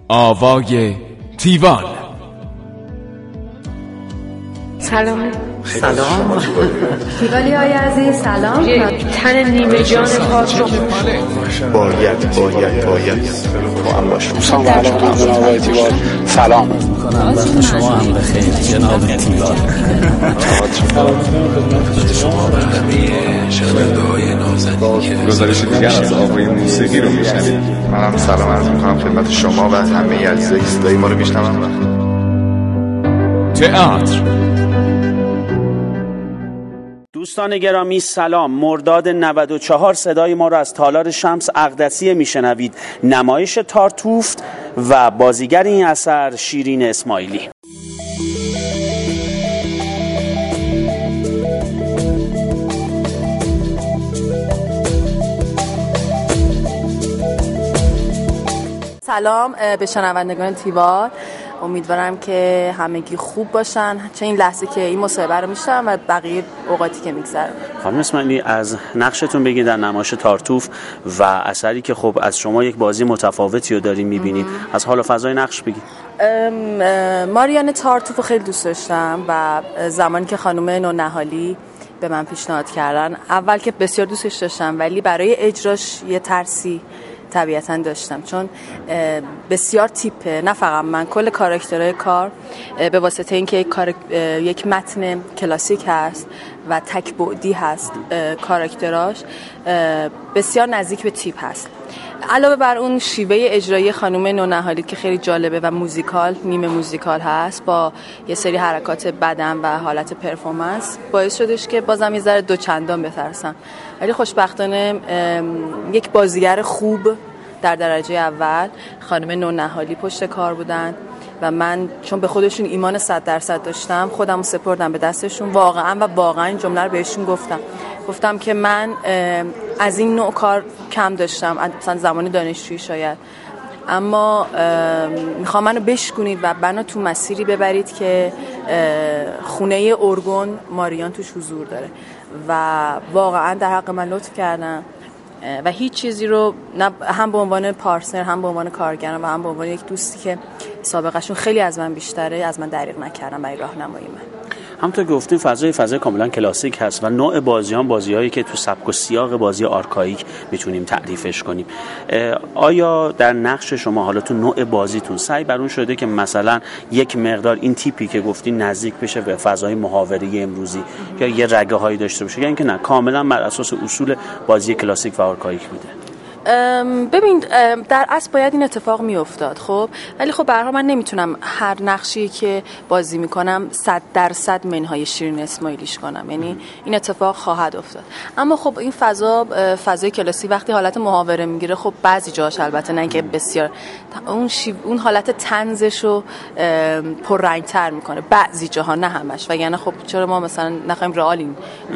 آوای تیوان. سلام. تیوالی های عزیز سلام. یک تن نیمه جان پاک رو باید با هم باشم. سلام وقت شما هم بخیر جناب تیوان. گزارش دیگر از آوای موسیقی رو میشنید. منم سلام عرض میکنم خدمت شما و همه عزیزای صدای ما رو میشنون. تئاتر. دوستان گرامی سلام. مرداد 94 صدای ما را از تالار شمس اقدسیه میشنوید. نمایش تارتوفت و بازیگر این اثر شیرین اسماعیلی. سلام به شنوندگان تیوار. امیدوارم که همگی خوب باشن، چه این لحظه که این مصاحبه رو میشنم و بقیه اوقاتی که میگذره. خانم اسماعیلی از نقشتون بگید در نمایش تارتوف و اثری که خب از شما یک بازی متفاوتی رو داریم میبینیم، از حال و فضای نقش بگید. ماریان تارتوف رو خیلی دوست داشتم و زمانی که خانم نونهالی به من پیشنهاد کردن، اول که بسیار دوستش داشتم ولی برای اجراش یه ترسی طبیعتاً داشتم، چون بسیار تیپه، نه فقط من، کل کاراکترهای کار به واسطه اینکه یک متن کلاسیک هست و تک بعدی هست، کاراکتراش بسیار نزدیک به تیپ هست. علاوه بر اون شیوه اجرایی خانم نونهالی که خیلی جالبه و موزیکال، نیمه موزیکال هست با یه سری حرکات بدن و حالت پرفورمنس، باعث شدش که بازم یه ذره دوچندان بترسم. ولی خوشبختانه یک بازیگر خوب در درجه اول، خانم نونهالی پشت کار بودن و من چون به خودشون ایمان 100% داشتم خودم سپردم به دستشون. واقعا این جمله رو بهشون گفتم که من از این نوع کار کم داشتم، مثلا زمان دانشجویی شاید، اما میخوام منو بشکنید و منو تو مسیری ببرید که خونه ارگون ماریان توش حضور داره و واقعا در حق من لطف کردن و هیچ چیزی رو هم به عنوان پارتنر، هم به عنوان کارگرم و هم به عنوان یک دوستی که سابقهشون خیلی از من بیشتره از من دریغ نکردن برای راهنمایی من. همونطور که گفتیم فضای کاملا کلاسیک هست و نوع بازیایی که تو سبک و سیاق بازی آرکائیک میتونیم تعریفش کنیم. آیا در نقش شما حالا تو نوع بازیتون سعی بر اون شده که مثلا یک مقدار این تیپی که گفتی نزدیک بشه به فضای محاوره‌ای امروزی یا یه رگه هایی داشته باشه، یا اینکه نه کاملا بر اساس اصول بازی کلاسیک و آرکائیک بوده؟ ببین در اصل باید این اتفاق میافتاد، خب ولی خب به هر حال من نمیتونم هر نقشی که بازی میکنم 100% منهای شیرین اسماعیلیش کنم، یعنی این اتفاق خواهد افتاد. اما خب این فضای کلاسیک وقتی حالت محاوره میگیره، خب بعضی جاش البته نه که بسیار اون حالت طنزشو پررنگ‌تر میکنه، بعضی جاها، نه همش، وگرنه خب چرا ما مثلا نخوایم رئال این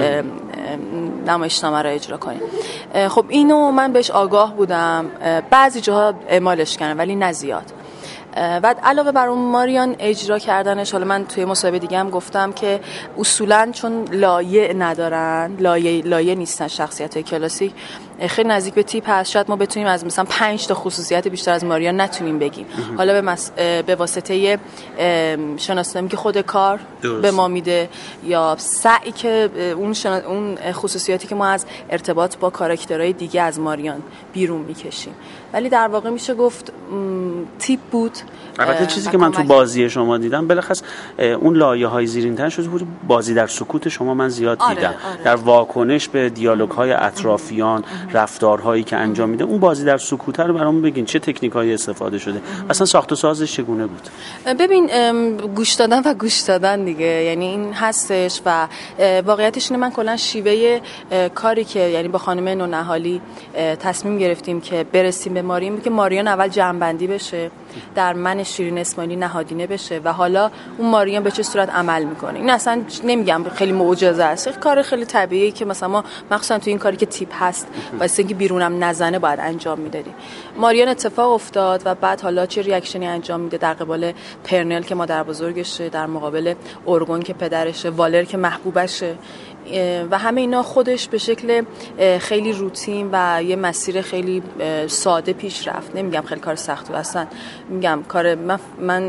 نمایشنامه رو اجرا کنیم. خب اینو من بهش آگاه بودم، بعضی جاها اعمالش کردم ولی نه زیاد. و علاوه بر اون ماریان اجرا کردنش، حالا من توی مصاحبه دیگه هم گفتم که اصولاً چون لایه ندارن، لایه نیستن شخصیت‌های کلاسیک، خیلی نزدیک به تیپ هست. شاید ما بتونیم از مثلا 5 تا خصوصیت بیشتر از ماریان نتونیم بگیم، حالا به واسطه شناسنامه‌ای که خود کار به ما میده یا سعی که اون خصوصیاتی که ما از ارتباط با کاراکترهای دیگه از ماریان بیرون میکشیم. ولی در واقع میشه گفت تیپ بود. البته چیزی که من تو بازی شما دیدم بلخص اون لایه‌های زیرین‌تر شده بود. بازی در سکوت شما من زیاد دیدم. آره. در واکنش به دیالوگ‌های اطرافیان، رفتارهایی که انجام میده، اون بازی در سکوت رو برامون بگین چه تکنیکایی استفاده شده، اصلا ساخت و سازش چگونه بود؟ ببین گوش دادن دیگه، یعنی این هستش و واقعیتش اینه من کلا شیوه کاری که یعنی با خانم نونهالی تصمیم گرفتیم که برسیم به ماریان که ماریان اول جمع‌بندی بشه، در من شیرین اسماعیلی نهادینه بشه و حالا اون ماریان به چه صورت عمل میکنه. این اصلا نمیگم خیلی معجزه است، کار خیلی طبیعیه که مثلا ما مخصوصا تو این کاری که تیپ هست واسه اینکه بیرونم نزنه باید انجام میدادیم. ماریان اتفاق افتاد و بعد حالا چه ریاکشنی انجام میده در قبال پرنل که مادر بزرگشه، در مقابل ارگون که پدرشه، والر که محبوبشه. و همه اینا خودش به شکل خیلی روتین و یه مسیر خیلی ساده پیش رفت. نمیگم خیلی کار سخت بود، اصلا میگم کار من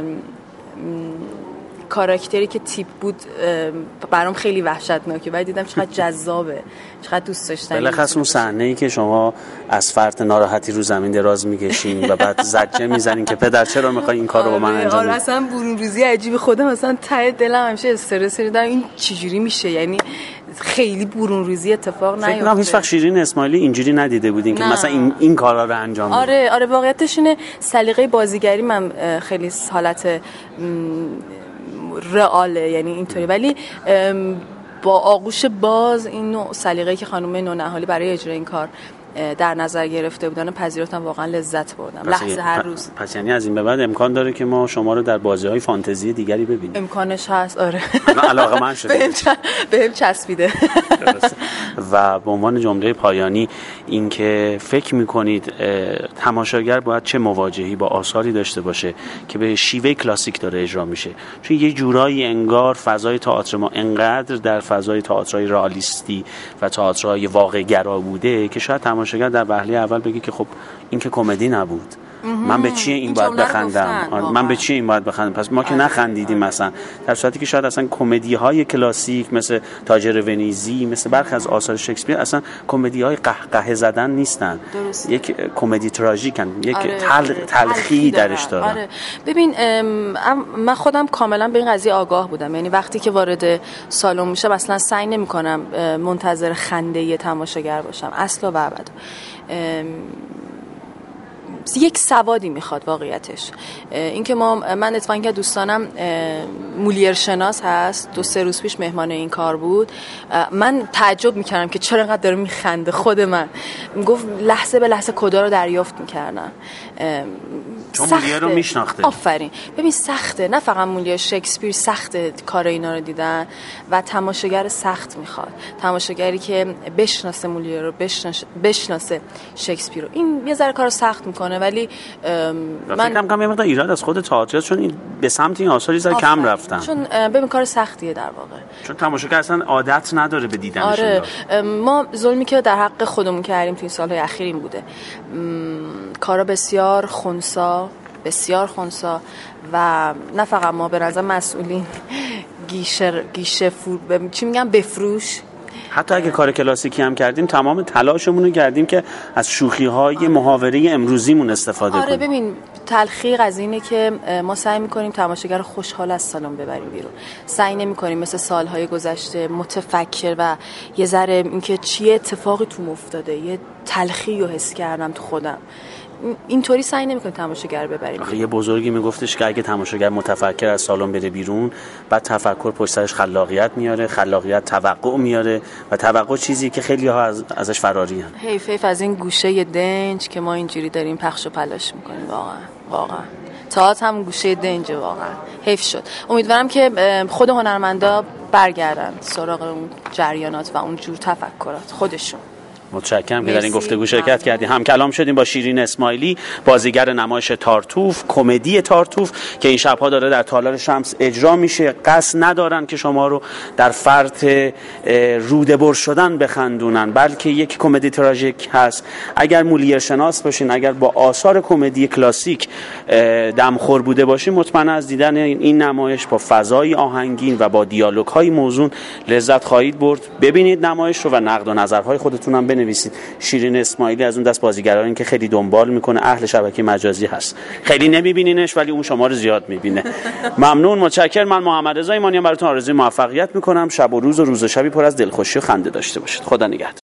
کاراکتری که تیپ بود برام خیلی وحشتناکه، ولی دیدم چقدر جذابه، چقدر دوست داشتنی. بالاخص اون صحنه‌ای که شما از فرط ناراحتی رو زمین دراز می‌کشین و بعد زجه می‌زنین که پدر چرا می‌خوای این کارو با من انجام بدی؟ اصلا برون ریزی عجیب خودم، مثلا ته دلم همیشه استرس دارم این چجوری میشه، یعنی خیلی برون ریزی اتفاق نیفته. فکر کنم هیچ وقت شیرین اسماعیلی اینجوری ندیده بودین که مثلا این کارا رو انجام بده. آره واقعیتش اینه، سلیقه بازیگری من خیلی حالت رئاله، یعنی اینطوری، ولی با آغوش باز این نوع سلیقه‌ای که خانم نونهالی برای اجرای این کار در نظر گرفته بودن پذیرفتم، واقعا لذت بردم لحظه هر روز. پس یعنی از این به بعد امکان داره که ما شما رو در بازی‌های فانتزی دیگری ببینیم؟ امکانش هست، آره. علاقه‌مند شدم، بهم چسبیده. و به عنوان جمله پایانی این که فکر می‌کنید تماشاگر باید چه مواجهی با آثاری داشته باشه که به شیوه کلاسیک داره اجرا میشه؟ چون یه جورایی انگار فضای تئاتر ما انقدر در فضای تئاترای رئالیستی و تئاترای واقع‌گرا بوده که شاید تماشاگر در وهله اول بگه که خب این که کمدی نبود، من به چیه این باید بخندم، من به چیه این باید بخندم، پس ما که نخندیدیم مثلا، در صورتی که شاید اصلا کمدی های کلاسیک مثل تاجر ونیزی، مثل برخی از آثار شکسپیر اصلا کمدی های قهقه زدن نیستن، یک کمدی تراژیکن، یک تلخی درش دارن. آره. ببین من خودم کاملا به این قضیه آگاه بودم، یعنی وقتی که وارد سالن میشم اصلا سعی نمی‌کنم منتظر خنده تماشاگر باشم، اصلا و ابدا. یک سوادی میخواد واقعیتش. اینکه من اتفاقا که دوستانم مولیر شناس هست، 2-3 روز پیش مهمان این کار بود، من تعجب میکردم که چرا انقدر داره میخنده. خود من گفت لحظه به لحظه کدا رو دریافت میکردن، چون مولیر رو میشناخته. آفرین. ببین سخته، نه فقط مولیر، شکسپیر سخته کار اینا رو دیدن و تماشاگر سخت میخواد، تماشاگری که بشناسه مولیر رو، بشناسه شکسپیر رو. این یه ذره کارو سخت میکنه، ولی من فکر کنم یه مقدار ایراد از خود تئاتر، چون این به سمت این آثاری زد کم رفتن، چون ببین کار سختیه در واقع، چون تماشاگر اصلا عادت نداره به دیدنشون. آره ما ظلمی که در حق خودمون کردیم تو این سالهای اخیر این بوده، کارا بسیار خنثی و نه فقط ما، به نظر مسئولین گیشه چی میگم بفروش. حتی اگه کار کلاسیکی هم کردیم تمام تلاشمون رو کردیم که از شوخی‌های محاوره امروزیمون استفاده کنیم. آره ببین تلخی از اینه که ما سعی می‌کنیم تماشاگر رو خوشحال از سالن ببریم بیرون، سعی نمی‌کنیم مثل سال‌های گذشته متفکر و یه ذره اینکه چیه اتفاقی تو افتاده، یه تلخی رو حس کردم تو خودم، اینطوری سعی نمی‌کنیم تماشاگر ببریم. آخه یه بزرگی میگفتش که اگه تماشاگر متفکر از سالن بره بیرون، بعد تفکر پشت سرش خلاقیت میاره، خلاقیت توقع میاره و توقع چیزی که خیلی ها ازش فراری هن. حیف از این گوشه دنج که ما اینجوری داریم پخش و پلاش میکنیم. واقعا تئاتر هم گوشه دنجه، واقعا حیف شد. امیدوارم که خود هنرمندا برگردن سراغ اون جریانات و اون جور تفکرات خودشون. متشکرم که در این گفتگو شرکت کردیم. هم کلام شدیم با شیرین اسماعیلی، بازیگر نمایش تارتوف، کمدی تارتوف که این شب‌ها داره در تالار شمس اجرا میشه. قصد ندارن که شما رو در فرط روده‌بر شدن بخندونن، بلکه یک کمدی تراژیک هست. اگر مولیر شناس باشین، اگر با آثار کمدی کلاسیک دمخور بوده باشین، مطمئنا از دیدن این نمایش با فضای آهنگین و با دیالوگ‌های موزون لذت خواهید برد. ببینید نمایش رو و نقد و نظرهای خودتون هم بنویسید. شیرین اسماعیلی از اون دست بازیگرایی که خیلی دنبال میکنه، اهل شبکه مجازی هست، خیلی نمیبینینش ولی اون شما رو زیاد میبینه. ممنون، متشکرم. من محمد رضا ایمانی براتون آرزوی موفقیت میکنم. شب و روز و شبی پر از دلخوشی و خنده داشته باشید. خدا نگهدار.